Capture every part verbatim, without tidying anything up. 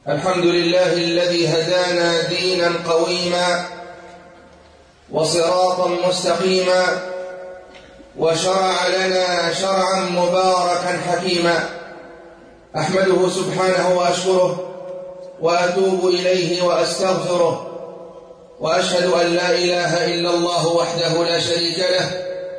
الحمد لله الذي هدانا دينا قويما وصراطا مستقيما وشرع لنا شرعا مباركا حكيما. أحمده سبحانه وأشكره وأتوب إليه وأستغفره، وأشهد أن لا إله إلا الله وحده لا شريك له،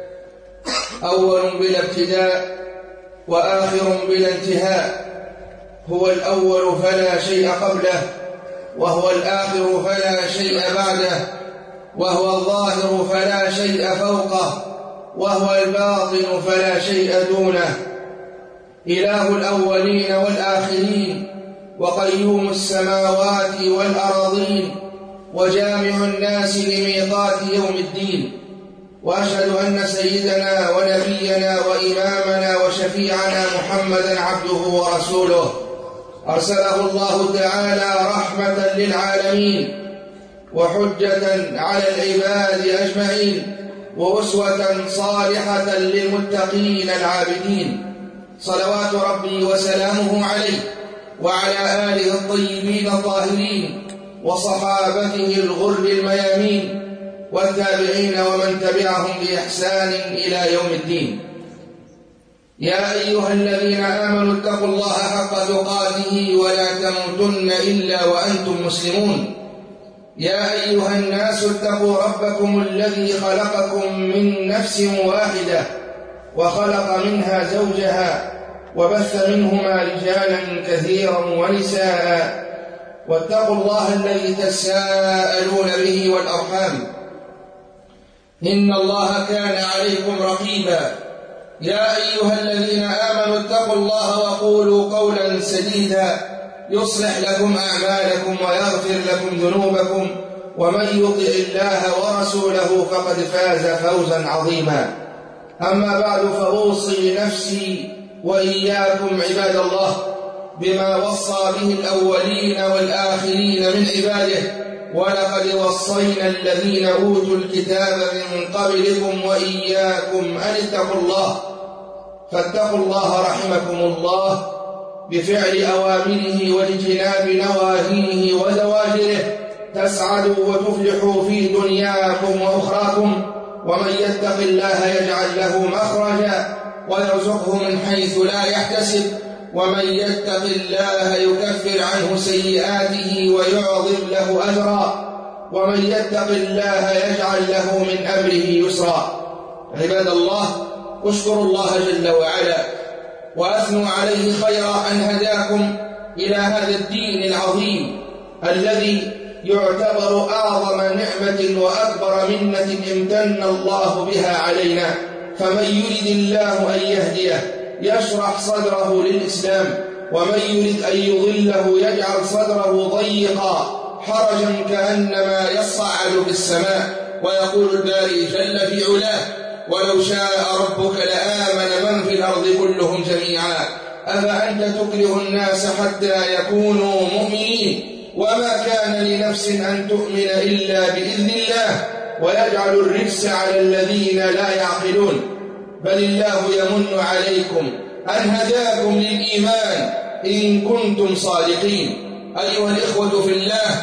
أول بلا ابتداء وآخر بلا انتهاء، هو الأول فلا شيء قبله، وهو الآخر فلا شيء بعده، وهو الظاهر فلا شيء فوقه، وهو الباطن فلا شيء دونه، إله الأولين والآخرين، وقيوم السماوات والأراضين، وجامع الناس لميقات يوم الدين. وأشهد أن سيدنا ونبينا وإمامنا وشفيعنا محمدًا عبده ورسوله، أرسله الله تعالى رحمة للعالمين وحجة على العباد أجمعين، وأسوة صالحة للمتقين العابدين، صلوات ربي وسلامه عليه وعلى آله الطيبين الطاهرين وصحابته الغر الميامين والتابعين ومن تبعهم بإحسان إلى يوم الدين. يا أيها الذين آمنوا اتقوا الله حق تقاته ولا تموتن إلا وأنتم مسلمون. يا أيها الناس اتقوا ربكم الذي خلقكم من نفس واحدة وخلق منها زوجها وبث منهما رجالا كثيرا ونساء، واتقوا الله الذي تساءلون به والأرحام، إن الله كان عليكم رقيبا. يا أيها الذين آمنوا اتقوا الله وقولوا قولا سديدا يصلح لكم أعمالكم ويغفر لكم ذنوبكم، ومن يطع الله ورسوله فقد فاز فوزا عظيما. أما بعد، فأوصي نفسي وإياكم عباد الله بما وصى به الأولين والآخرين من عباده، ولقد وصينا الذين أوتوا الكتاب من قبلكم وإياكم أن اتقوا الله. فاتقوا الله رحمكم الله بفعل أوامره واجتناب نواهيه وزواجره، تسعدوا وتفلحوا في دنياكم وأخراكم. ومن يتق الله يجعل له مخرجا ويرزقه من حيث لا يحتسب، ومن يتق الله يكفر عنه سيئاته ويعظم له أجرا، ومن يتق الله يجعل له من أمره يسرا. عباد الله، اشكروا الله جل وعلا وأثنوا عليه خيرا أن هداكم إلى هذا الدين العظيم الذي يعتبر أعظم نعمة وأكبر منة امتن الله بها علينا. فمن يرد الله أن يهديه يشرح صدره للإسلام، ومن يرد أن يضله يجعل صدره ضيقا حرجا كأنما يصعد في السماء. ويقول الباري جل في علاه: ولو شاء ربك لآمن من في الأرض كلهم جميعا أفأنت تكره الناس حتى يكونوا مؤمنين، وما كان لنفس أن تؤمن إلا بإذن الله، ويجعل الرجس على الذين لا يعقلون. بل الله يمن عليكم أن هداكم للإيمان إن كنتم صادقين. أيها الإخوة في الله،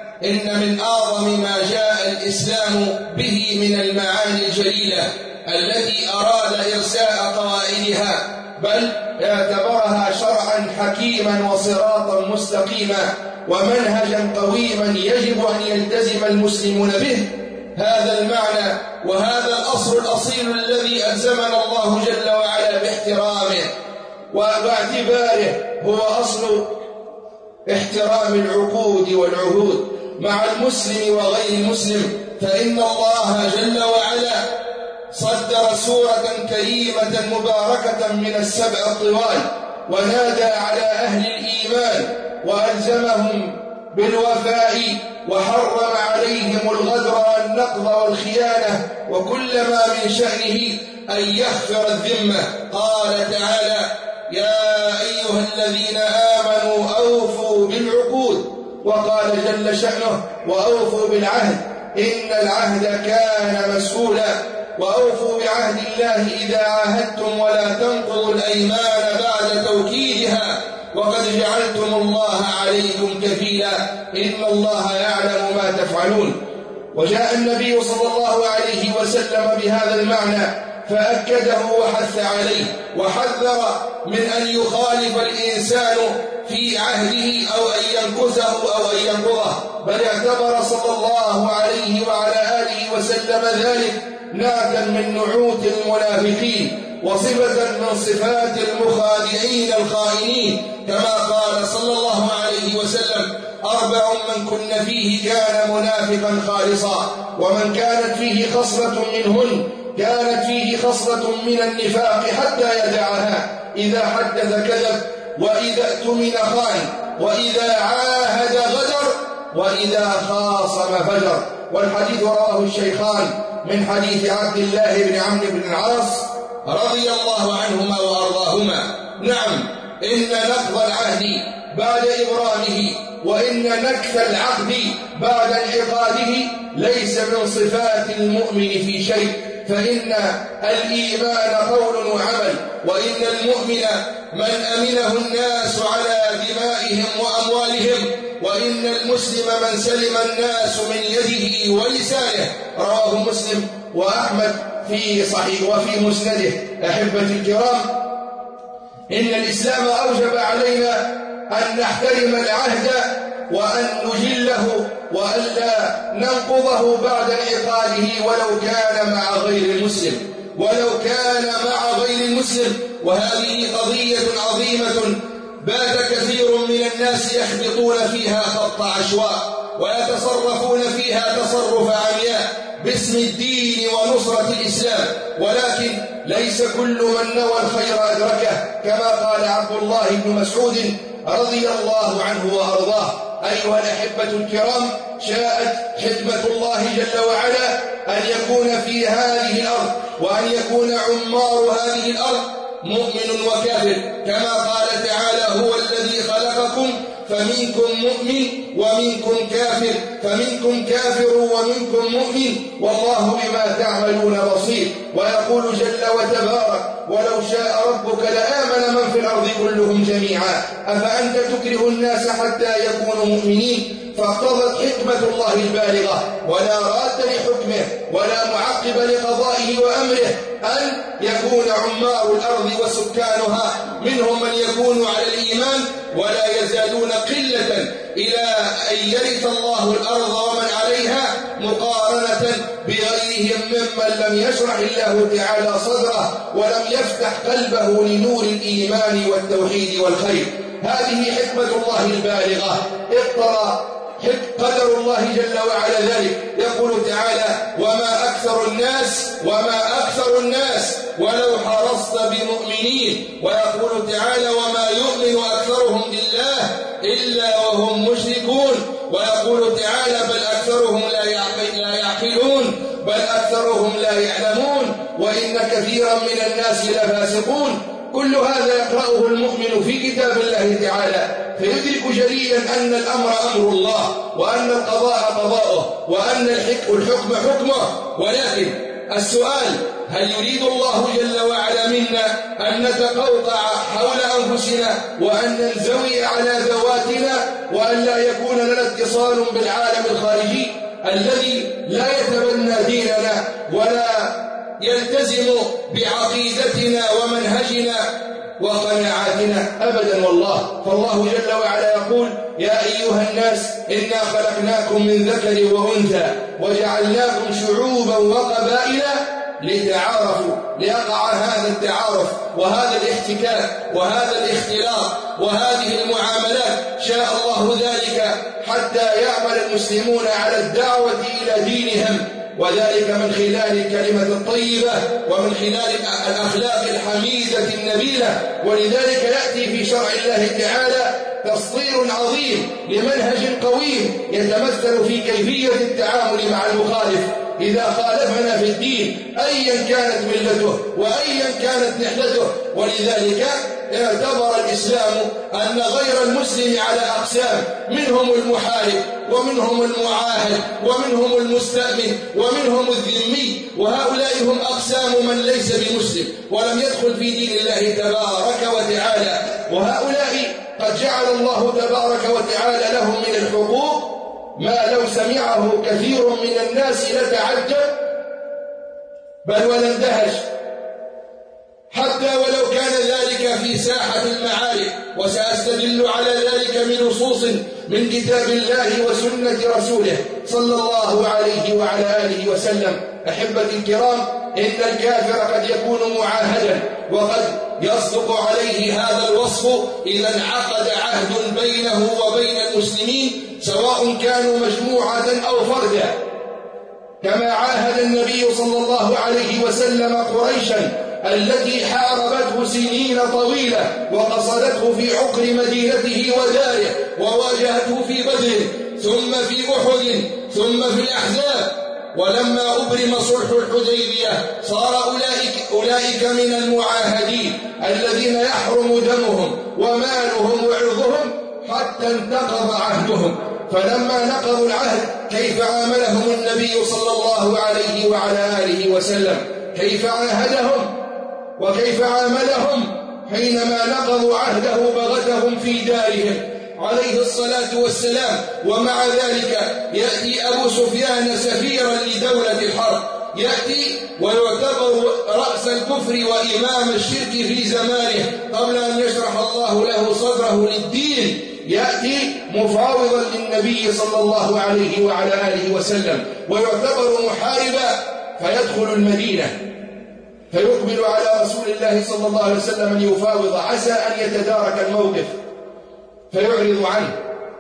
إن من أعظم ما جاء الإسلام به من المعاني الجليلة التي أراد إرساء قواعدها، بل اعتبرها شرعا حكيما وصراطا مستقيما ومنهجا قويما يجب أن يلتزم المسلمون به، هذا المعنى وهذا الأصل الأصيل الذي ألزمنا الله جل وعلا باحترامه وباعتباره هو أصل احترام العقود والعهود مع المسلم وغير المسلم. فإن الله جل وعلا صدر سورة كريمة مباركة من السبع الطوال، ونادى على أهل الإيمان وألزمهم بالوفاء، وحرم عليهم الغدر والنقض والخيانة وكل ما من شأنه أن يغفر الذمة. قال تعالى: يا أيها الذين آمنوا أوفوا بالعقود. وقال جل شأنه: وأوفوا بالعهد إن العهد كان مسؤولا. وأوفوا بعهد الله إذا عاهدتم ولا تنقضوا الأيمان بعد توكيدها. وقد جعلتم الله عليكم كفيلا إن الله يعلم ما تفعلون. وجاء النبي صلى الله عليه وسلم بهذا المعنى فأكده وحث عليه وحذر من أن يخالف الإنسان في عهده أو أن ينكثه أو أن ينقضه، بل اعتبر صلى الله عليه وعلى آله وسلم ذلك نعتا من نعوت المنافقين وصفة من صفات المخادعين الخائنين، كما قال صلى الله عليه وسلم: أربع من كن فيه كان منافقا خالصا، ومن كانت فيه خصلة منهن كانت فيه خصلة من النفاق حتى يدعها: إذا حدث كذب، وإذا اؤتمن خان، وإذا عاهد غدر، وإذا خاصم فجر. والحديث رواه الشيخان من حديث عبد الله بن عمرو بن العاص رضي الله عنهما وأرضاهما. نعم، إن نقض العهد بعد إبرامه وإن نكث العقد بعد انعقاده ليس من صفات المؤمن في شيء، فإن الإيمان قول وعمل، وإن المؤمن من أمنه الناس على دمائهم وأموالهم، وإن المسلم من سلم الناس من يده ولسانه. رواه مسلم وأحمد في صحيح وفي مسنده. أحبتي الكرام، إن الإسلام أوجب علينا أن نحترم العهد وأن نجله وألا ننقضه بعد انعقاده ولو كان مع غير المسلم ولو كان مع غير المسلم. وهذه قضية عظيمة بات كثير من الناس يخبطون فيها خط عشواء ويتصرفون فيها تصرف عمياء باسم الدين ونصرة الإسلام، ولكن ليس كل من نوى الخير أدركه، كما قال عبد الله بن مسعود رضي الله عنه وأرضاه: أيها الأحبة الكرام، شاءت حكمة الله جل وعلا أن يكون في هذه الأرض وأن يكون عمار هذه الأرض مؤمن وكافر، كما قال تعالى: هو الذي خلقكم فمنكم مؤمن ومنكم كافر فمنكم كافر ومنكم مؤمن والله بما تعملون بصير. ويقول جل وتبارك: ولو شاء ربك لآمن من في الأرض كلهم جميعا أفأنت تكره الناس حتى يكونوا مؤمنين. فاقتضت حكمة الله البالغة ولا راد لحكمه ولا معقب لقضائه وأمره أن يكون عمار الأرض وسكانها منهم من يكون على الإيمان ولا يزالون قلة إلى أن يرث الله الأرض ومن عليها، مقارنة بغيرهم ممن لم يشرح الله تعالى صدره ولم يفتح قلبه لنور الإيمان والتوحيد والخير. هذه حكمة الله البالغة، اقترى قدر الله جل وعلا ذلك. يقول تعالى: وما أكثر الناس وما أكثر الناس ولو حرصت بمؤمنين. ويقول تعالى: وما يؤمن أكثرهم بالله إلا وهم مشركون. ويقول تعالى: بل أكثرهم لا يعقلون بل أكثرهم لا يعلمون وإن كثيرا من الناس لفاسقون. كل هذا يقرأه المؤمن في كتاب الله تعالى فيدرك جليا أن الأمر أمر الله، وأن القضاء قضاؤه، وأن الحكم حكمه. ولكن السؤال: هل يريد الله جل وعلا منا أن نتقوقع حول أنفسنا وأن ننزوي على ذواتنا وأن لا يكون لنا اتصال بالعالم الخارجي الذي لا يتبنى ديننا ولا يلتزم بعقيدتنا ومنهجنا وقناعاتنا؟ أبدا والله. فالله جل وعلا يقول: يا أيها الناس إنا خلقناكم من ذكر وأنثى وجعلناكم شعوبا وقبائل لتعارفوا. ليقع هذا التعارف وهذا الاحتكاك وهذا الاختلاط وهذه المعاملات شاء الله ذلك حتى يعمل المسلمون على الدعوة إلى دينهم، وذلك من خلال الكلمة الطيبة ومن خلال الأخلاق الحميدة النبيلة. ولذلك يأتي في شرع الله تعالى تسطير عظيم لمنهج قويم يتمثل في كيفية التعامل مع المخالف إذا خالفنا في الدين أيا كانت ملته وأيا كانت نحلته. ولذلك اعتبر الإسلام أن غير المسلم على أقسام: منهم المحارب ومنهم المعاهد ومنهم المستأمن ومنهم الذمي، وهؤلاء هم أقسام من ليس بمسلم ولم يدخل في دين الله تبارك وتعالى. وهؤلاء قد جعل الله تبارك وتعالى لهم من الحقوق ما لو سمعه كثير من الناس لتعجب بل ولاندهش، حتى ولو كان ذلك في ساحة المعارك. وسأستدل على ذلك من نصوص من كتاب الله وسنة رسوله صلى الله عليه وعلى آله وسلم. أحبتي الكرام، إن الكافر قد يكون معاهدا وقد يصدق عليه هذا الوصف إذا انعقد عهد بينه وبين المسلمين، سواء كانوا مجموعة أو فردا، كما عاهد النبي صلى الله عليه وسلم قريشا التي حاربته سنين طويلة وقصدته في عقر مدينته وداره، وواجهته في بدر ثم في أحد ثم في الأحزاب. ولما أبرم صلح الحديبية صار أولئك, أولئك من المعاهدين الذين يحرم دمهم ومالهم وعرضهم حتى انتقض عهدهم. فلما نقضوا العهد كيف عاملهم النبي صلى الله عليه وعلى آله وسلم؟ كيف عاهدهم وكيف عاملهم حينما نقضوا عهده بغتهم في دارهم عليه الصلاة والسلام؟ ومع ذلك يأتي أبو سفيان سفيرا لدولة الحرب، يأتي ويعتبر رأس الكفر وإمام الشرك في زمانه قبل أن يشرح الله له صدره للدين، يأتي مفاوضا للنبي صلى الله عليه وعلى آله وسلم ويعتبر محاربا، فيدخل المدينة فيقبل على رسول الله صلى الله عليه وسلم ليفاوض عسى أن يتدارك الموقف فيعرض عنه،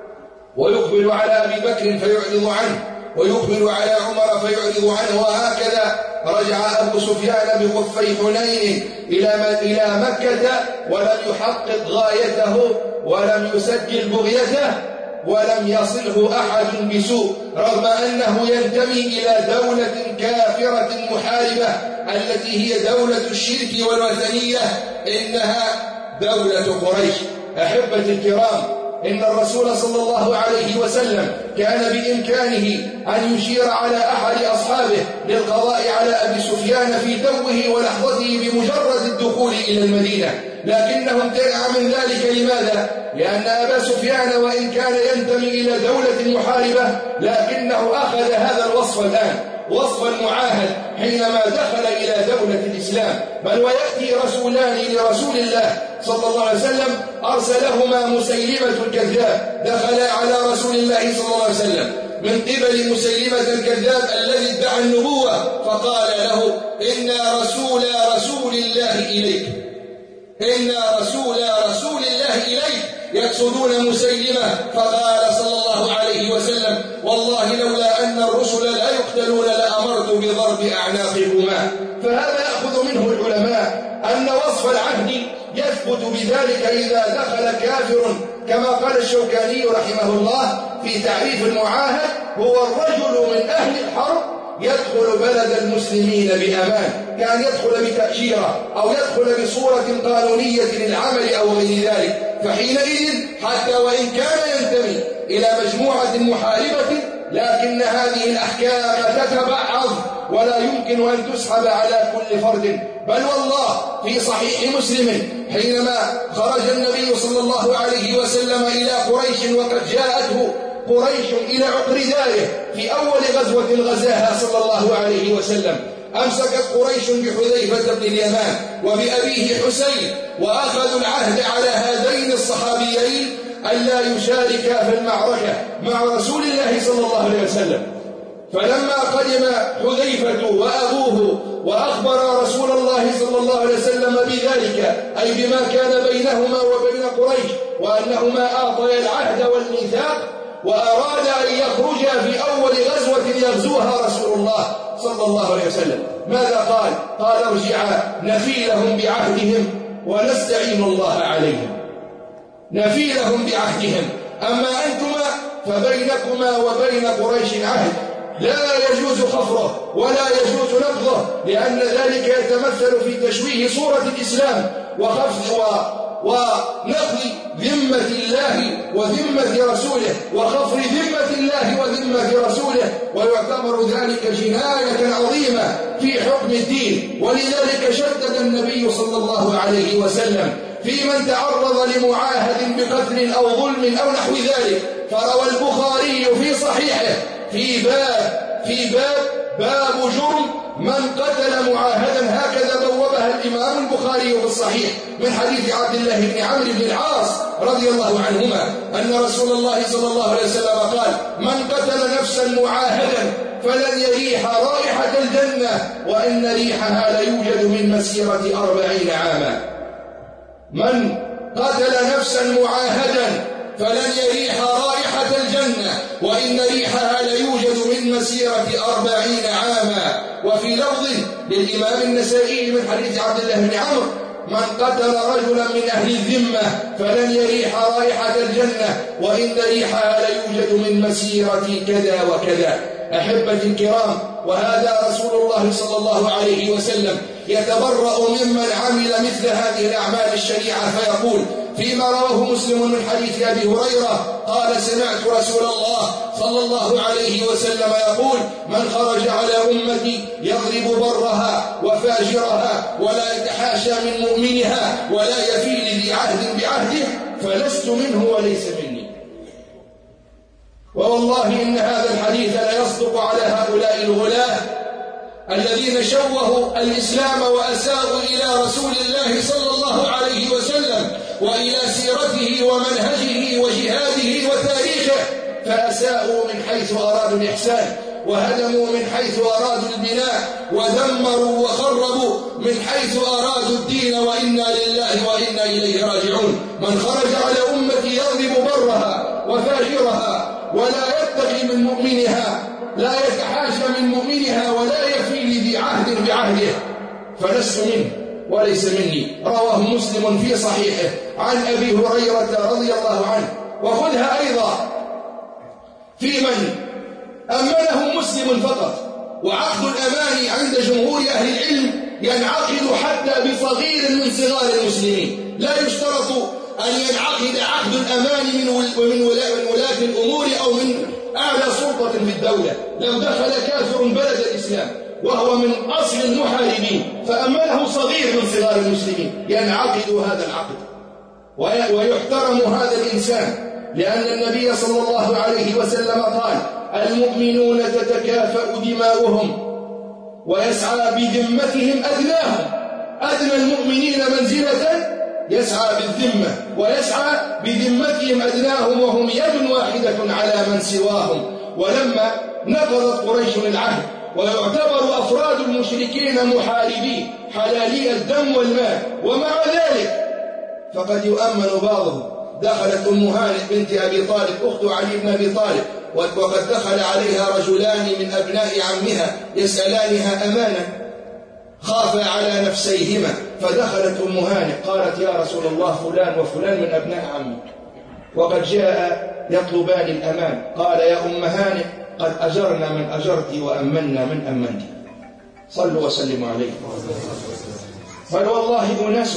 ويقبل على أبي بكر فيعرض عنه، ويقبل على عمر فيعرض عنه. وهكذا رجع أبو سفيان بخفي حنين إلى مكة ولم يحقق غايته ولم يسجل بغيته ولم يصله أحد بسوء، رغم أنه ينتمي إلى دولة كافرة محاربة التي هي دولة الشرك والوثنية، إنها دولة قريش. أحبتي الكرام، إن الرسول صلى الله عليه وسلم كان بإمكانه أن يشير على أحد أصحابه للقضاء على أبي سفيان في توه ولحظته بمجرد الدخول إلى المدينة، لكنه امتنع من ذلك. لماذا؟ لأن أبا سفيان وإن كان ينتمي إلى دولة محاربة لكنه أخذ هذا الوصف الآن، وصف المعاهد، حينما دخل إلى دولة الإسلام. بل ويأتي رسولان لرسول الله صلى الله عليه وسلم أرسلهما مسيلمة الكذاب، دخل على رسول الله صلى الله عليه وسلم من قبل مسيلمة الكذاب الذي ادعى النبوة، فقال له: إنا رسول رسول الله إليك، إنا رسول رسول الله إليك، يقصدون مسيلمة. فقال صلى الله عليه وسلم: والله لولا أن الرسل لا يقتلون لأمرت بضرب أعناقكما. فهذا يأخذ منه العلماء أن وصف العهد يثبت بذلك إذا دخل كافر، كما قال الشوكاني رحمه الله في تعريف المعاهد: هو الرجل من أهل الحرب يدخل بلد المسلمين بأمان، كان يدخل بتأشيرة أو يدخل بصورة قانونية للعمل أو غير ذلك. فحينئذ حتى وإن كان ينتمي إلى مجموعة محاربة، لكن هذه الأحكام تتبعض ولا يمكن أن تسحب على كل فرد. بل والله في صحيح مسلم حينما خرج النبي صلى الله عليه وسلم إلى قريش وقد جاءته قريش إلى عقر داره في أول غزوة غزاها صلى الله عليه وسلم، أمسكت قريش بحذيفة بن اليمان وبأبيه حسين، وأخذوا العهد على هذين الصحابيين ألا يشاركا في المعركة مع رسول الله صلى الله عليه وسلم. فلما قدم حذيفة وأبوه وأخبر رسول الله صلى الله عليه وسلم بذلك، أي بما كان بينهما وبين قريش، وأنهما آطيا العهد والميثاق، وأراد أن يخرج في أول غزوة يغزوها رسول الله صلى الله عليه وسلم، ماذا قال؟ قال: ارجعا نفي لهم بعهدهم ونستعين الله عليهم. نفي لهم بعهدهم، أما أنتما فبينكما وبين قريش عهد لا يجوز خفره ولا يجوز نقضه، لأن ذلك يتمثل في تشويه صورة الإسلام وخفض ونقض ذمة الله وذمة رسوله، وخفر ذمة الله وذمة رسوله، ويعتبر ذلك جناية عظيمة في حكم الدين. ولذلك شدد النبي صلى الله عليه وسلم في من تعرض لمعاهد بقتل أو ظلم أو نحو ذلك. فروى البخاري في صحيحه في باب في باب باب جرم من قتل معاهدا، هكذا بوبها الإمام البخاري في الصحيح من حديث عبد الله بن عمرو بن العاص رضي الله عنهما أن رسول الله صلى الله عليه وسلم قال: من قتل نفسا معاهدا فلن يريح رائحة الجنة وإن ريحها ليوجد من مسيرة أربعين عاما. من قتل نفسا معاهدا فلن يريح رائحة الجنة وإن ريحها ليوجد من مسيرة أربعين عاما. وفي لفظ للإمام النسائي من حديث عبد الله بن عمرو: من قتل رجلا من أهل الذمة فلن يريح رائحة الجنة وإن ريحها ليوجد من مسيرة كذا وكذا. أحبتي الكرام، وهذا رسول الله صلى الله عليه وسلم يتبرأ ممن عمل مثل هذه الأعمال الشنيعة فيقول فيما رواه مسلم من حديث أبي هريرة قال: سمعت رسول الله صلى الله عليه وسلم يقول: من خرج على أمتي يضرب برها وفاجرها ولا يتحاشى من مؤمنها ولا يفي لذي عهد بعهده فلست منه وليس مني. ووالله إن هذا الحديث لا يصدق على هؤلاء الغلاة الذين شوهوا الإسلام وأساءوا إلى رسول الله صلى الله عليه وسلم وإلى سيرته ومنهجه وجهاده وتاريخه، فأساءوا من حيث أرادوا الإحسان وهدموا من حيث أرادوا البناء ودمروا وخربوا من حيث أرادوا الدين، وإنا لله وإنا إليه راجعون. من خرج على أمتي يضرب برها وفاجرها ولا يتقي من مؤمنها، لا يتحاشى من مؤمنها ولا يفي لذي عهد بعهده فلست منه وليس مني. رواه مسلم في صحيحه عن أبي هريرة رضي الله عنه. وخذها أيضا في من أمنه مسلم فقط. وعقد الأمان عند جمهور أهل العلم ينعقد حتى بصغير من صغار المسلمين، لا يشترط أن ينعقد عقد الأمان من ولاة الأمور أو من أعلى سلطة في الدولة. لو دخل كافر بلد الإسلام وهو من أصل المحاربين فأمنه صغير من صغار المسلمين ينعقد هذا العقد ويحترم هذا الإنسان، لأن النبي صلى الله عليه وسلم قال: المؤمنون تتكافأ دماؤهم ويسعى بذمتهم أدناهم. أدنى المؤمنين منزلة يسعى بالذمة ويسعى بذمتهم أدناهم وهم يد واحدة على من سواهم. ولما نقضت قريش العهد ويعتبر أفراد المشركين محاربين حلالي الدم والمال، ومع ذلك فقد يؤمن بعضهم. دخلت أم هانئ بنت أبي طالب أخت علي بن أبي طالب، وقد دخل عليها رجلان من أبناء عمها يسألانها أمانا خافا على نفسيهما، فدخلت أم هانئ قالت: يا رسول الله، فلان وفلان من أبناء عمي وقد جاء يطلبان الأمان. قال: يا أم هانئ، قد أجرنا من أجرت وأمنا من أمنت. صلوا وسلموا عليه. بل والله أناس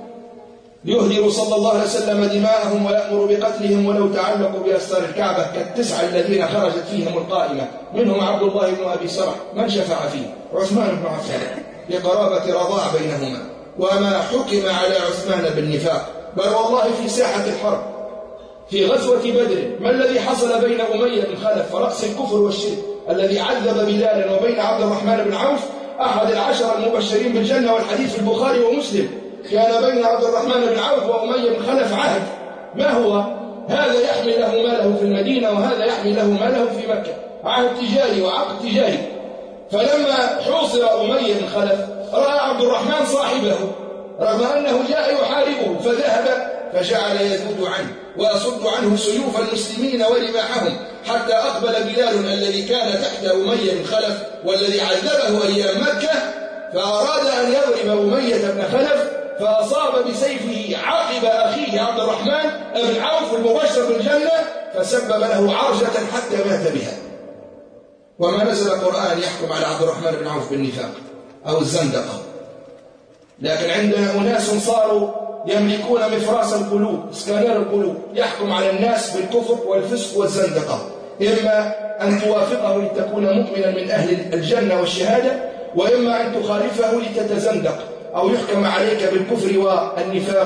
يهدر صلى الله عليه وسلم دماءهم ويأمر بقتلهم ولو تعلقوا بأستار الكعبة كالتسعة الذين خرجت فيهم القائمة، منهم عبد الله بن أبي سرح من شفع فيه عثمان بن عفان لقرابة رضاع بينهما، وما حكم على عثمان بالنفاق. بل والله في ساحة الحرب في غزوة بدر ما الذي حصل بين أمية بن خلف رأس الكفر والشرك الذي عذب بلالا وبين عبد الرحمن بن عوف أحد العشر المبشرين بالجنة، والحديث في البخاري ومسلم. كان بين عبد الرحمن بن عوف وأمية بن خلف عهد، ما هو؟ هذا يحمي له ماله في المدينة وهذا يحمي له ماله في مكة، عهد تجاري وعقد تجاري. فلما حوصر أمية بن خلف رأى عبد الرحمن صاحبه رغم أنه جاء يحاربه، فذهب فجعل يذود عنه ويصد عنه سيوف المسلمين ورماحهم، حتى أقبل بلال الذي كان تحت أمية بن خلف والذي عذبه أيام مكة، فأراد أن يضرب أمية بن خلف فأصاب بسيفه عقب أخيه عبد الرحمن بن عوف المبشر بالجنة، فسبب له عرجة حتى مات بها. وما نزل القرآن يحكم على عبد الرحمن بن عوف بالنفاق أو الزندقة، لكن عندنا أناس صاروا يملكون مفراس القلوب، اسكانير القلوب، يحكم على الناس بالكفر والفسق والزندقة، إما أن توافقه لتكون مؤمنا من أهل الجنة والشهادة، وإما أن تخالفه لتتزندق، أو يحكم عليك بالكفر والنفاق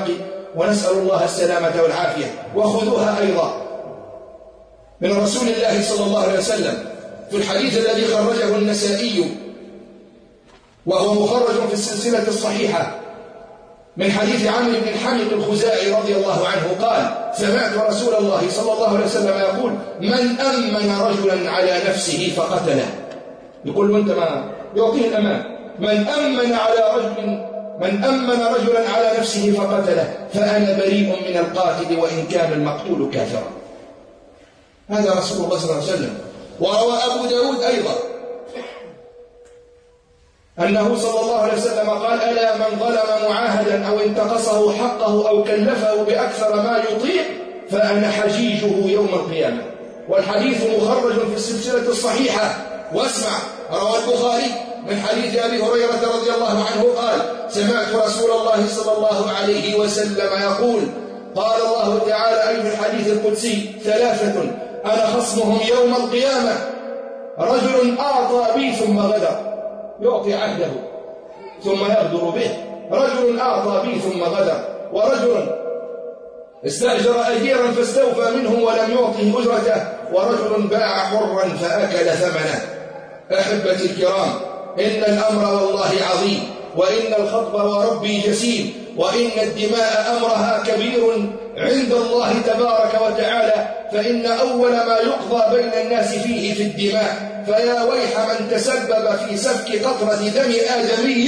ونسأل الله السلامة والعافية. وخذوها أيضا من رسول الله صلى الله عليه وسلم في الحديث الذي خرجه النسائي وهو مخرج في السلسلة الصحيحة من حديث عمرو بن حميد الخزاعي رضي الله عنه قال: سمعت رسول الله صلى الله عليه وسلم يقول: من أمن رجلا على نفسه فقتله. يقول أنت ما يعطيه الأمان. من أمن على رجل من أمن رجلا على نفسه فقتله فأنا بريء من القاتل وإن كان المقتول كافرا. هذا رسول الله صلى الله عليه وسلم. وروى أبو داود أيضا أنه صلى الله عليه وسلم قال: ألا من ظلم معاهدا أو انتقصه حقه أو كلفه بأكثر ما يطيق فأنا حجيجه يوم القيامة. والحديث مخرج في السلسلة الصحيحة. واسمع، روى البخاري من حديث أبي هريرة رضي الله عنه قال: سمعت رسول الله صلى الله عليه وسلم يقول: قال الله تعالى أي في الحديث القدسي: ثلاثة أنا خصمهم يوم القيامة: رجل أعطى بي ثم غدر، يعطي عهده ثم يغدر به، رجل أعطى بي ثم غدر، ورجل استأجر أجيرا فاستوفى منه ولم يعطه أجرته، ورجل باع حرا فأكل ثمنه. أحبتي الكرام، إن الأمر والله عظيم، وإن الخطب وربي جسيم، وإن الدماء أمرها كبير عند الله تبارك وتعالى، فإن أول ما يقضى بين الناس فيه في الدماء. فيا ويح من تسبب في سفك قطرة دم آدمي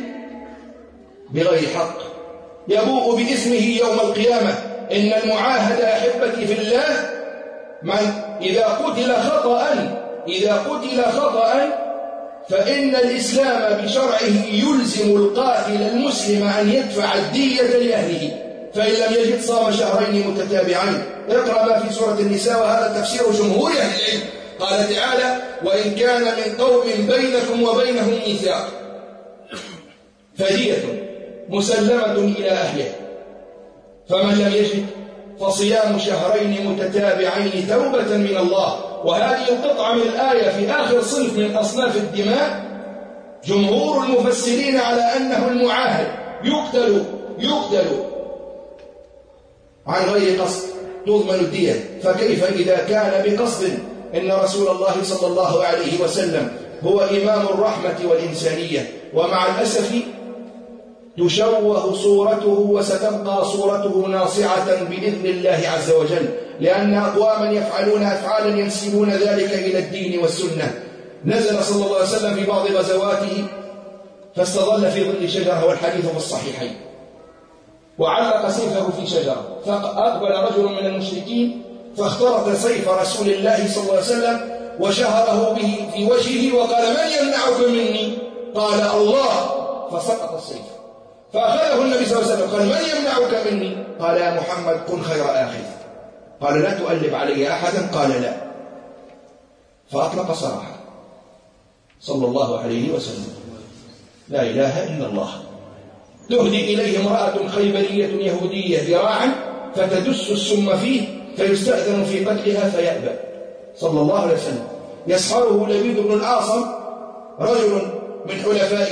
بغير حق يبوء بإثمه يوم القيامة. إن المعاهد أحبتي في الله من إذا قتل خطأ إذا قتل خطأ فإن الإسلام بشرعه يلزم القاتل المسلم أن يدفع الدية لأهله، فإن لم يجد صام شهرين متتابعين. اقرأ ما في سورة النساء، وهذا تفسير جمهور أهل العلم. قال تعالى: وإن كان من قوم بينكم وبينهم ميثاق فدية مسلمة إلى أهله، فمن لم يجد فصيام شهرين متتابعين توبة من الله. وهذه القطعة من الآية في آخر صنف من أصناف الدماء جمهور المفسرين على أنه المعاهد يقتل يقتل عن غير قصد تضمن الدية، فكيف إذا كان بقصد؟ إن رسول الله صلى الله عليه وسلم هو إمام الرحمة والإنسانية، ومع الأسف تشوه صورته وستبقى صورته ناصعة بإذن الله عز وجل، لأن أقواما يفعلون أفعالا ينسبون ذلك إلى الدين والسنة. نزل صلى الله عليه وسلم في بعض غزواته فاستظل في ظل شجرة، والحديث في الصحيحين، وعلق سيفه في شجرة، فأقبل رجل من المشركين فاخترط سيف رسول الله صلى الله عليه وسلم وشهره به في وجهه وقال: من يمنعك مني؟ قال: الله. فسقط السيف، فأخذه النبي صلى الله عليه وسلم قال: من يمنعك مني؟ قال: يا محمد كن خير آخذ. قال: لا تؤلب علي أحدا؟ قال: لا. فأطلق سراحه صلى الله عليه وسلم. لا إله إلا الله. تهدي إليه امرأة خيبرية يهودية ذراعا فتدس السم فيه فيستأذن في قتلها فيأبى صلى الله عليه وسلم. يسحره لبيد بن الأعصم رجل من حلفاء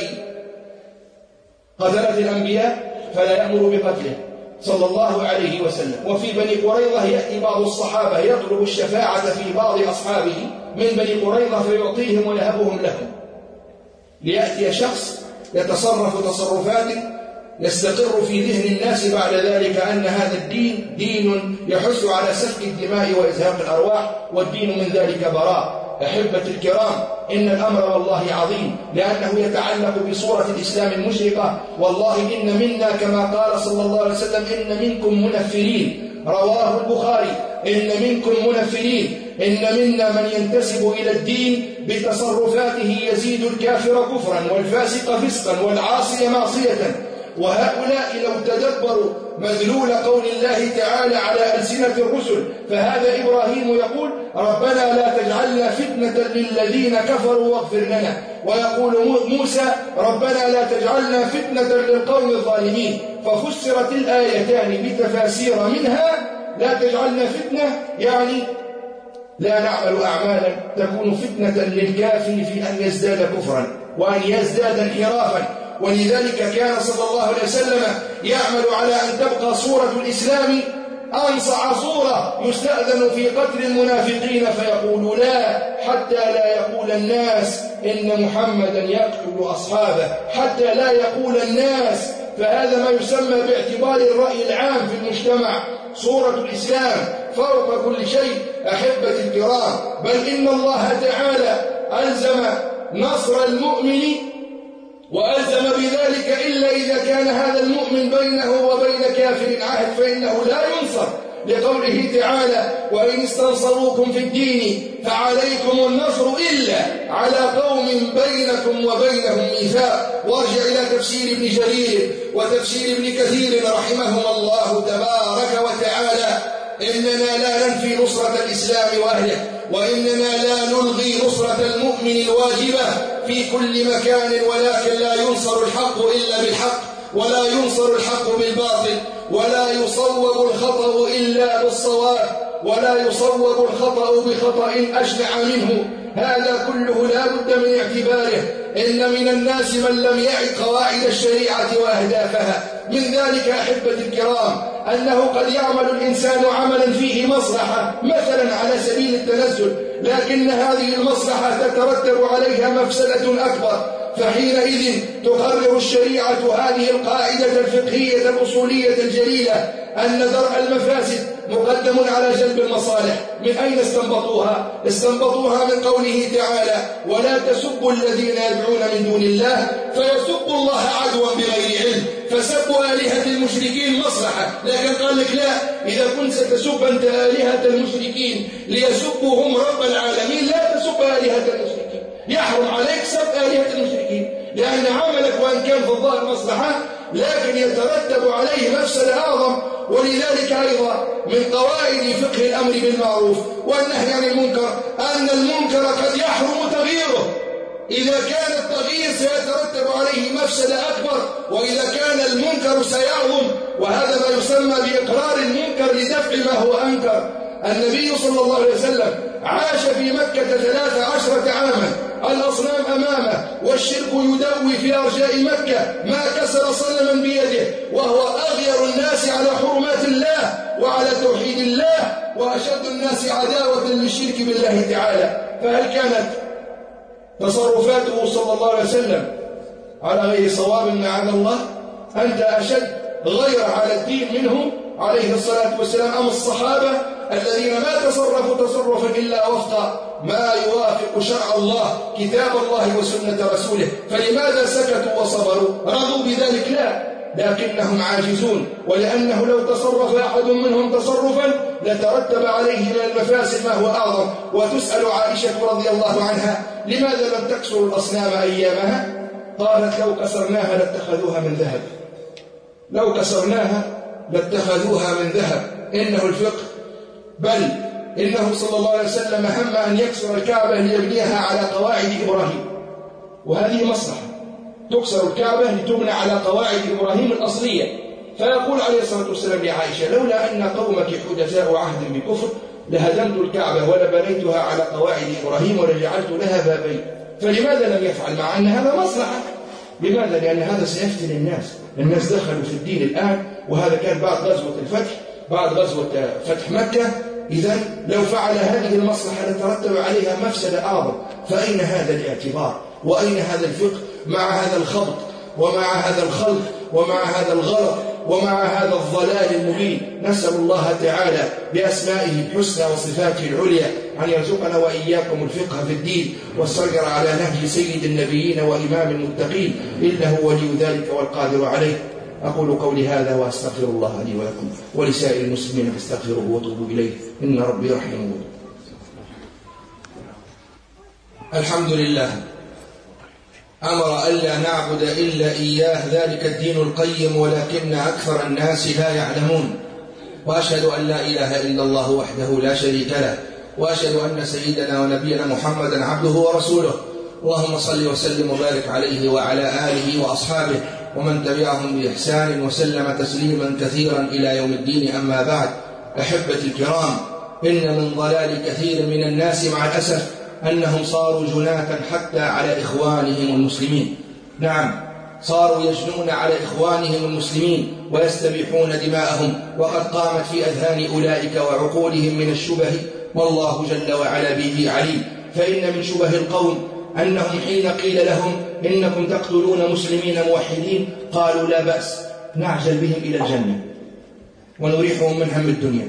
قتلة الأنبياء فلا يأمر بقتله صلى الله عليه وسلم. وفي بني قريظة يأتي بعض الصحابة يطلب الشفاعة في بعض أصحابه من بني قريظة فيعطيهم ويهبهم لهم، ليأتي شخص يتصرف تصرفات يستقر في ذهن الناس بعد ذلك أن هذا الدين دين يحث على سفك الدماء وإزهاق الأرواح، والدين من ذلك براء. أحبة الكرام، إن الأمر والله عظيم، لأنه يتعلق بصورة الإسلام المشرقة. والله إن منا كما قال صلى الله عليه وسلم: إن منكم منفرين. رواه البخاري: إن منكم منفرين، إن منا من ينتسب إلى الدين بتصرفاته يزيد الكافر كفرا والفاسق فسقا والعاصي معصية. وهؤلاء لو تدبروا مدلول قول الله تعالى على ألسنة الرسل، فهذا إبراهيم يقول: ربنا لا تجعلنا فتنة للذين كفروا واغفر لنا، ويقول موسى: ربنا لا تجعلنا فتنة للقوم الظالمين. ففسرت الآيتان بتفاسير، منها لا تجعلنا فتنة يعني لا نعمل أعمالا تكون فتنة للكافر في أن يزداد كفرا وأن يزداد انحرافا ولذلك كان صلى الله عليه وسلم يعمل على أن تبقى صورة الإسلام أنصع صورة، يستأذن في قتل المنافقين فيقول لا، حتى لا يقول الناس إن محمدا يقتل أصحابه، حتى لا يقول الناس. فهذا ما يسمى باعتبار الرأي العام في المجتمع صورة الإسلام فوق كل شيء. أحبتي الكرام، بل إن الله تعالى ألزم نصر المؤمن وألزم بذلك إلا إذا كان هذا المؤمن بينه وبين كافر عهد فإنه لا ينصر، لقوله تعالى وإن استنصروكم في الدين فعليكم النصر إلا على قوم بينكم وبينهم ميثاق. وارجع إلى تفسير ابن جرير وتفسير ابن كثير رحمهم الله تبارك وتعالى: إننا لا ننفي نصرة الإسلام وأهله، وإننا لا نلغي نصرة المؤمن الواجبة في كل مكان، ولكن لا ينصر الحق إلا بالحق، ولا ينصر الحق بالباطل، ولا يصوب الخطأ إلا بالصواب، ولا يصوب الخطأ بخطأ أشنع منه. هذا كله لا بد من اعتباره. إن من الناس من لم يعد قواعد الشريعة وأهدافها. من ذلك أحبتي الكرام أنه قد يعمل الإنسان عملا فيه مصلحة، مثلا على سبيل التنزل، لكن هذه المصلحة تترتب عليها مفسدة أكبر، فحينئذ تقرر الشريعة هذه القاعدة الفقهية الأصولية الجليلة أن درء المفاسد مقدم على جلب المصالح. من أين استنبطوها؟ استنبطوها من قوله تعالى ولا تسبوا الذين يدعون من دون الله فيسبوا الله عدوا بغير علم. فسب آلهة المشركين مصلحة، لكن قال لك لا، إذا كنت ستسب أنت آلهة المشركين ليسبوا هم رب العالمين لا تسب آلهة المشركين، يحرم عليك سب آلهة المشركين، لأن عملك وأن كان في الظاهر مصلحة لكن يترتب عليه مفسدة أعظم. ولذلك أيضا من قواعد فقه الأمر بالمعروف والنهي عن المنكر أن المنكر قد يحرم تغييره، إذا كان التغيير سيترتب عليه مفسدة أكبر، وإذا كان المنكر سيعظم، وهذا ما يسمى بإقرار المنكر لدفع ما هو أنكر. النبي صلى الله عليه وسلم عاش في مكة ثلاث عشرة عاما، الأصنام أمامه والشرك يدوي في أرجاء مكة، ما كسر صنما بيده، وهو أغير الناس على حرمات الله وعلى توحيد الله، وأشد الناس عداوة للشرك بالله تعالى. فهل كانت تصرفاته صلى الله عليه وسلم على غير صواب معاذ الله؟ أنت أشد غير على الدين منه عليه الصلاة والسلام أم الصحابة الذين ما تصرفوا تصرفا إلا وفق ما يوافق شرع الله كتاب الله وسنة رسوله؟ فلماذا سكتوا وصبروا؟ رضوا بذلك؟ لا، لكنهم عاجزون، ولأنه لو تصرف أحد منهم تصرفا لترتب عليه من المفاسد ما هو أعظم. وتسأل عائشة رضي الله عنها لماذا لم تكسر الأصنام أيامها؟ قالت لو كسرناها لاتخذوها من ذهب، لو كسرناها لاتخذوها من ذهب. إنه الفقه، بل إنه صلى الله عليه وسلم هم أن يكسر الكعبة ليبنيها على قواعد إبراهيم، وهذه مصلحة، تكسر الكعبة لتبنى على قواعد إبراهيم الأصلية. فيقول عليه الصلاة والسلام لعائشة لولا أن قومك حدثاء عهد بكفر لهدمت الكعبة ولبنيتها على قواعد إبراهيم ولجعلت لها بابين. فلماذا لم يفعل مع أن هذا مصلحة؟ لماذا؟ لأن هذا سيفتن الناس، الناس دخلوا في الدين الآن، وهذا كان بعد غزوة الفتح، بعد غزوة فتح مكة. إذن لو فعل هذه المصلحة لترتب عليها مفسدة أعظم. فأين هذا الاعتبار؟ وأين هذا الفقه مع هذا الخبط ومع هذا الخلط ومع هذا الغلط ومع هذا الضلال المبين؟ نسأل الله تعالى بأسمائه الحسنى وصفاته العليا أن يرزقنا وإياكم الفقه في الدين والسير على نهج سيد النبيين وإمام المتقين، إنه ولي ذلك والقادر عليه. أقول قولي هذا وأستغفر الله لي ولكم ولسائر المسلمين فاستغفروه وتوبوا إليه إن ربي رحيم ودود. الحمد لله أمر ألا نعبد إلا إياه، ذلك الدين القيم، ولكن أكثر الناس لا يعلمون. وأشهد أن لا إله إلا الله وحده لا شريك له، وأشهد أن سيدنا ونبينا محمدا عبده ورسوله. اللهم صل وسلم وبارك عليه وعلى آله وأصحابه ومن تبعهم بإحسان وسلم تسليما كثيرا إلى يوم الدين. أما بعد، أحبتي الكرام، إن من ضلال كثير من الناس مع الأسف أنهم صاروا جناة حتى على إخوانهم المسلمين. نعم، صاروا يجنون على إخوانهم المسلمين ويستبيحون دماءهم، وقد قامت في أذهان أولئك وعقولهم من الشبه والله جل وعلا به عليم. فإن من شبه القوم أنهم حين قيل لهم إنكم تقتلون مسلمين موحدين قالوا لا بأس نعجل بهم إلى الجنة ونريحهم من هم الدنيا،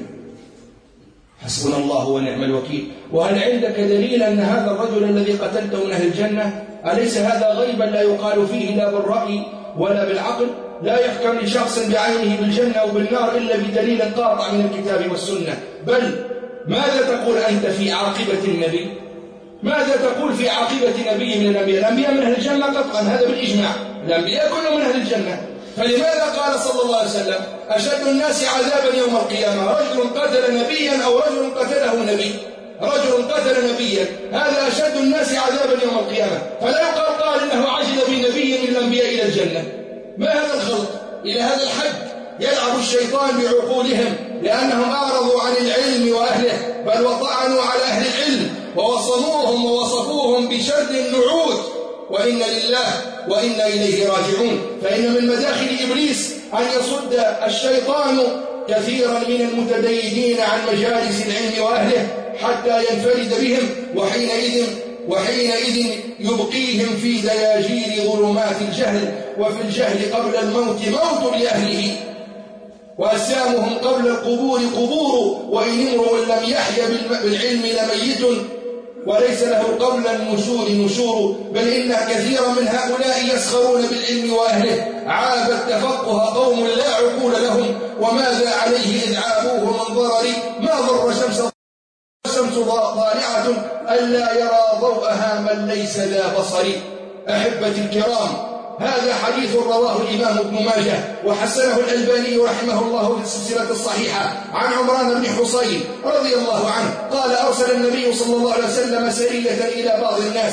حسبنا الله ونعم الوكيل. وهل عندك دليل أن هذا الرجل الذي قتلته من أهل الجنة؟ أليس هذا غيبا لا يقال فيه لا بالرأي ولا بالعقل؟ لا يحكم لشخص بعينه بالجنة أو بالنار إلا بدليل قاطع من الكتاب والسنة. بل ماذا تقول أنت في عاقبة النبي؟ ماذا تقول في عاقبة نبي من الأنبياء؟ الأنبياء من أهل الجنة قطعا، هذا بالإجماع، الأنبياء كلهم من أهل الجنة. فلماذا قال صلى الله عليه وسلم أشد الناس عذابا يوم القيامة رجل قتل نبيا أو رجل قتله نبي؟ رجل قتل نبيا هذا أشد الناس عذابا يوم القيامة. فلا يقال قال إنه عجل بنبي من الأنبياء إلى الجنة. ما هذا الخلق إلى هذا الحد؟ يلعب الشيطان بعقولهم لأنهم أعرضوا عن العلم وأهله، بل وطعنوا على أهل العلم ووصموهم ووصفوهم بشر النعوت، وإن لله وإنا إليه راجعون. فإن من مداخل إبليس أن يصد الشيطان كثيرا من المتدينين عن مجالس العلم وأهله حتى ينفرد بهم، وحينئذ وحينئذ يبقيهم في دياجير ظلمات الجهل، وفي الجهل قبل الموت موت لأهله، وأسامهم قبل القبور قبور، وإن امرؤ لم يحيا بالعلم لميت وليس له قبل النشور نشور. بل إن كثيرا من هؤلاء يسخرون بالعلم وأهله، عاب التفقه قوم لا عقول لهم، وماذا عليه إذ عابوه من ضرر؟ ما ضر شمس الشمس ضالعة ألا يرى ضوءها من ليس ذا بصر. أحبتي الكرام، هذا حديث رواه الإمام ابن ماجه وحسنه الألباني رحمه الله في السلسلة الصحيحة عن عمران بن حصين رضي الله عنه قال أرسل النبي صلى الله عليه وسلم سرية إلى بعض الناس،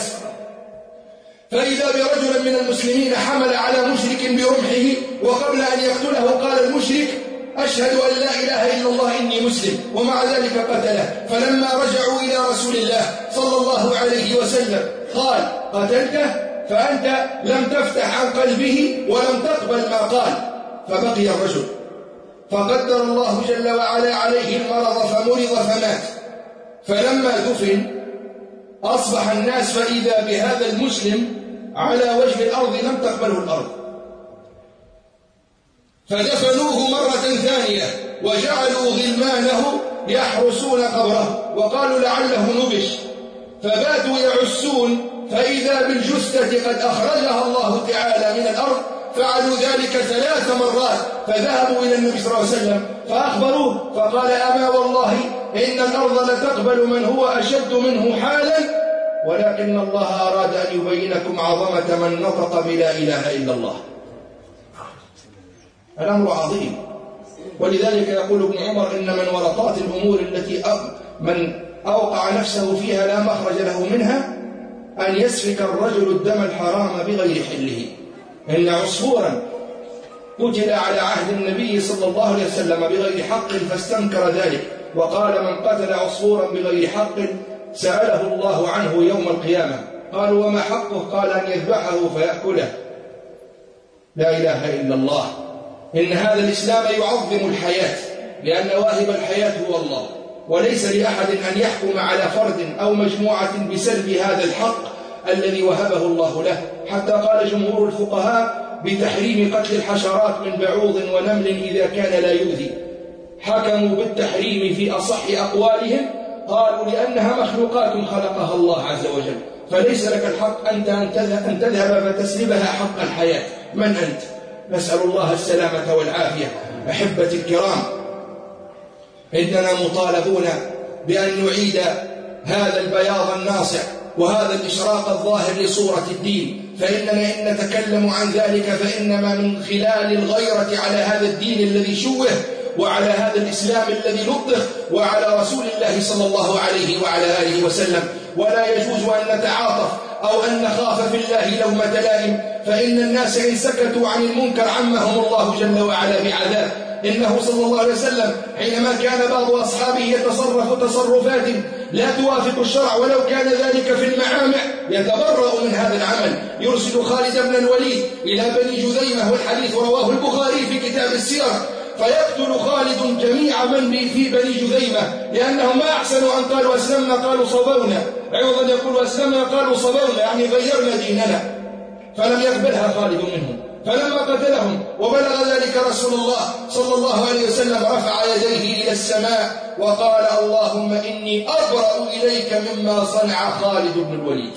فإذا برجل من المسلمين حمل على مشرك برمحه، وقبل أن يقتله قال المشرك أشهد أن لا إله إلا الله إني مسلم، ومع ذلك قتله. فلما رجعوا إلى رسول الله صلى الله عليه وسلم قال قتلته؟ فأنت لم تفتح عن قلبه ولم تقبل ما قال. فبقي الرجل، فقدر الله جل وعلا عليه المرض فمرض فمات. فلما دفن أصبح الناس فإذا بهذا المسلم على وجه الأرض لم تقبله الأرض، فدفنوه مرة ثانية وجعلوا غلمانه يحرسون قبره وقالوا لعله نبش، فباتوا يعسون فإذا بالجثة قد أخرجها الله تعالى من الأرض. فعلوا ذلك ثلاث مرات، فذهبوا إلى النبي صلى الله عليه وسلم فأخبروه، فقال أما والله إن الأرض لتقبل من هو أشد منه حالا، ولكن الله أراد أن يبينكم عظمة من نطق بلا إله إلا الله. الأمر عظيم. ولذلك يقول ابن عمر إن من ورطات الأمور التي من أوقع نفسه فيها لا مخرج له منها أن يسفك الرجل الدم الحرام بغير حله. إن عصفورا قتل على عهد النبي صلى الله عليه وسلم بغير حق فاستنكر ذلك وقال من قتل عصفورا بغير حق سأله الله عنه يوم القيامة. قالوا وما حقه؟ قال أن يذبحه فيأكله. لا إله إلا الله. إن هذا الإسلام يعظم الحياة، لأن واهب الحياة هو الله، وليس لأحد أن يحكم على فرد أو مجموعة بسلب هذا الحق الذي وهبه الله له. حتى قال جمهور الفقهاء بتحريم قتل الحشرات من بعوض ونمل إذا كان لا يؤذي، حكموا بالتحريم في أصح أقوالهم، قالوا لأنها مخلوقات خلقها الله عز وجل، فليس لك الحق أنت أن تذهب فتسلبها حق الحياة. من أنت؟ نسأل الله السلامة والعافية. أحبتي الكرام، إننا مطالبون بأن نعيد هذا البياض الناصع وهذا الإشراق الظاهر لصورة الدين، فإننا إن نتكلم عن ذلك فإنما من خلال الغيرة على هذا الدين الذي شوه، وعلى هذا الإسلام الذي لطخ، وعلى رسول الله صلى الله عليه وعلى آله وسلم. ولا يجوز أن نتعاطف أو أن نخاف في الله لومة لائم، فإن الناس إن سكتوا عن المنكر عمهم الله جل وعلا بعذاب. إنه صلى الله عليه وسلم حينما كان بعض أصحابه يتصرف تصرفات لا توافق الشرع ولو كان ذلك في المعامع يتبرأ من هذا العمل. يرسل خالد بن الوليد إلى بني جذيمة، والحديث رواه البخاري في كتاب السير، فيقتل خالد جميع من في بني جذيمة، لأنهم ما أحسنوا أن قالوا أسلمنا قالوا صبونا، عوضا يقولوا أسلمنا قالوا صبونا، يعني غيرنا ديننا، فلم يقبلها خالد منهم. فلما قتلهم وبلغ ذلك رسول الله صلى الله عليه وسلم رفع يديه إلى السماء وقال اللهم إني أبرأ إليك مما صنع خالد بن الوليد.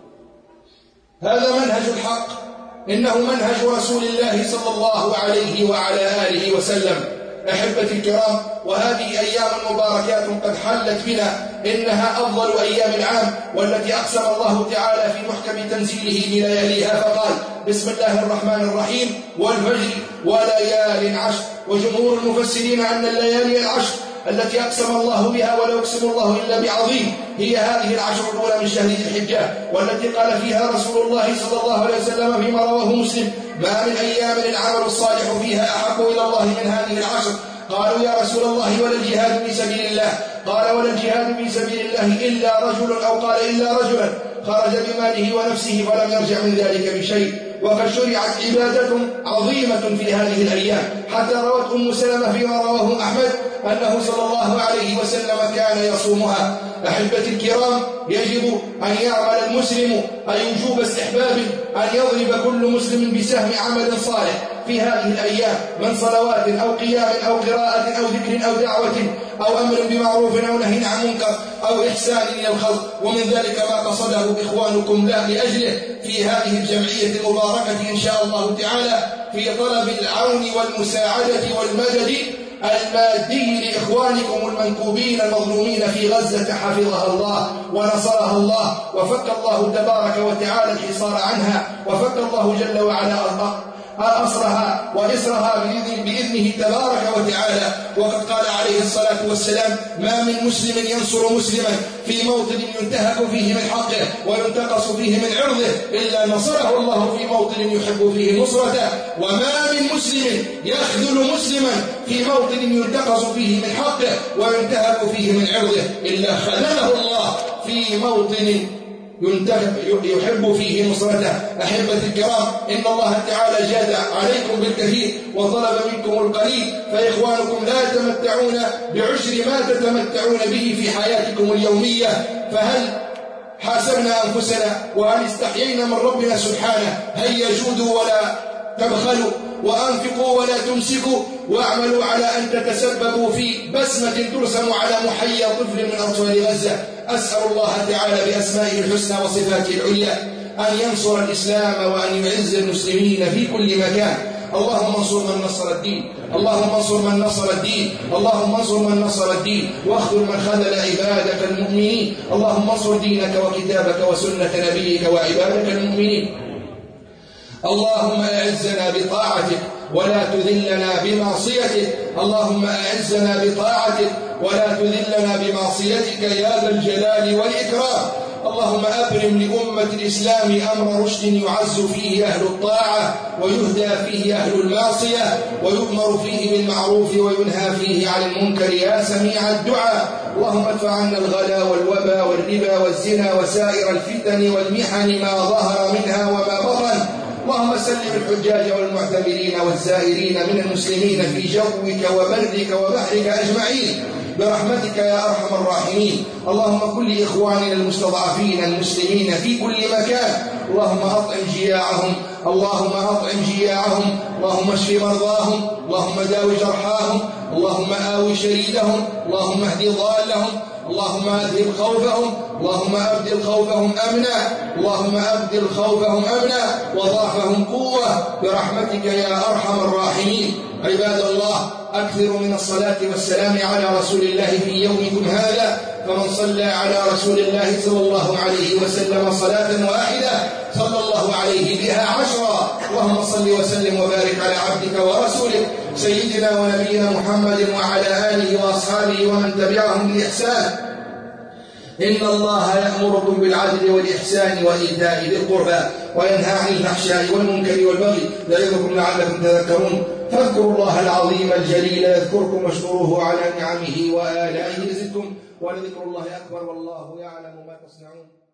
هذا منهج الحق، إنه منهج رسول الله صلى الله عليه وعلى آله وسلم. أحبتي الكرام، وهذه أيام مباركات قد حلت بنا، إنها أفضل أيام العام، والتي أقسم الله تعالى في محكم تنزيله بلياليها فقال بسم الله الرحمن الرحيم والفجر وليال عشر. وجمهور المفسرين أن الليالي العشر التي أقسم الله بها ولا يقسم الله إلا بعظيم هي هذه العشر الأولى من شهر ذي الحجة، والتي قال فيها رسول الله صلى الله عليه وسلم فيما رواه مسلم ما من أيام العمل الصالح فيها أحب إلى الله من هذه العشر. قالوا يا رسول الله ولا الجهاد في سبيل الله؟ قال ولا الجهاد في سبيل الله إلا رجل، أو قال إلا رجلا خرج بماله ونفسه فلم يرجع من ذلك بشيء. وقد شرعت عبادة عظيمة في هذه الأيام، حتى روت أم سلمة فيما رواه أحمد أنه صلى الله عليه وسلم كان يصومها. أحبتي الكرام، يجب أن يعمل المسلم أي وجوب استحباب أن يضرب كل مسلم بسهم عمل صالح في هذه الأيام، من صلوات أو قيام أو قراءة أو ذكر أو دعوة أو أمر بمعروف أو نهي عن منكر أو إحسان إلى الخلق. ومن ذلك ما قصده إخوانكم لا لأجله في هذه الجمعية المباركة إن شاء الله تعالى، في طلب العون والمساعدة والمدد المادي لإخوانكم المنكوبين المظلومين في غزة، حفظها الله ونصرها الله، وفك الله تبارك وتعالى الحصار عنها، وفك الله جل وعلا أسرها وإسرها بإذن بإذنه تبارك وتعالى. وقد قال عليه الصلاة والسلام ما من مسلم ينصر مسلما في موطن ينتهك فيه من حقه وينتقص فيه من عرضه إلا نصره الله في موطن يحب فيه نصرته، وما من مسلم يخذل مسلما في موطن ينتقص فيه من حقه وينتهك فيه من عرضه إلا خذله الله في موطن يحب فيه نصرته. أحبتي الكرام، إن الله تعالى جاد عليكم بالكثير وطلب منكم القليل، فإخوانكم لا يتمتعون بعشر ما تتمتعون به في حياتكم اليومية. فهل حاسبنا أنفسنا وهل استحيينا من ربنا سبحانه؟ هيا جودوا ولا تبخلوا، وأنفقوا ولا تمسكوا، واعملوا على أن تتسببوا في بسمة ترسم على محيا طفل من أطفال غزة. أسأل الله تعالى بأسمائه الحسنى وصفاته العليا أن ينصر الإسلام وأن يعز المسلمين في كل مكان. اللهم انصر من نصر الدين، اللهم انصر من نصر الدين، اللهم انصر من نصر الدين، واخذل من خذل عبادك المؤمنين. اللهم انصر دينك وكتابك وسنة نبيك وعبادك المؤمنين. اللهم أعزنا بطاعتك ولا تذلنا بمعصيتك، اللهم أعزنا بطاعتك ولا تذلنا بمعصيتك يا ذا الجلال والإكرام. اللهم أبرم لأمة الإسلام أمر رشد يعز فيه أهل الطاعة ويهدى فيه أهل المعصية، ويؤمر فيه بالمعروف وينهى فيه عن المنكر يا سميع الدعاء. اللهم ادفع عنا الغلا والوبا والربا والزنا وسائر الفتن والمحن ما ظهر منها وما بطن. اللهم سلم الحجاج والمعتمرين والزائرين من المسلمين في جوك وبرك وبحرك أجمعين برحمتك يا أرحم الراحمين. اللهم كن لإخواننا المستضعفين المسلمين في كل مكان، اللهم أطعم جياعهم، اللهم أطعم جياعهم، اللهم اشف مرضاهم، اللهم داو جرحاهم، اللهم آوي شريدهم، اللهم اهد ضالهم، اللهم أذهب خوفهم، اللهم أبدل خوفهم أمنا، اللهم أبدل خوفهم أمنا وضعفهم قوة برحمتك يا أرحم الراحمين. عباد الله، أكثروا من الصلاة والسلام على رسول الله في يومكم هذا، فمن صلى على رسول الله صلى الله عليه وسلم صلاة واحدة صلى الله عليه بها عشرا. اللهم صل وسلم وبارك على عبدك ورسولك سيدنا ونبينا محمد وعلى آله وأصحابه ومن تبعهم بإحسان. إن الله يأمركم بالعدل والإحسان وإيتاء ذي القربى وينهى عن الفحشاء والمنكر والبغي يعظكم لعلكم تذكرون. فاذكروا الله العظيم الجليل يذكركم واشكروه على نعمه وآلائه يزدكم ولذكر الله أكبر والله يعلم ما تصنعون.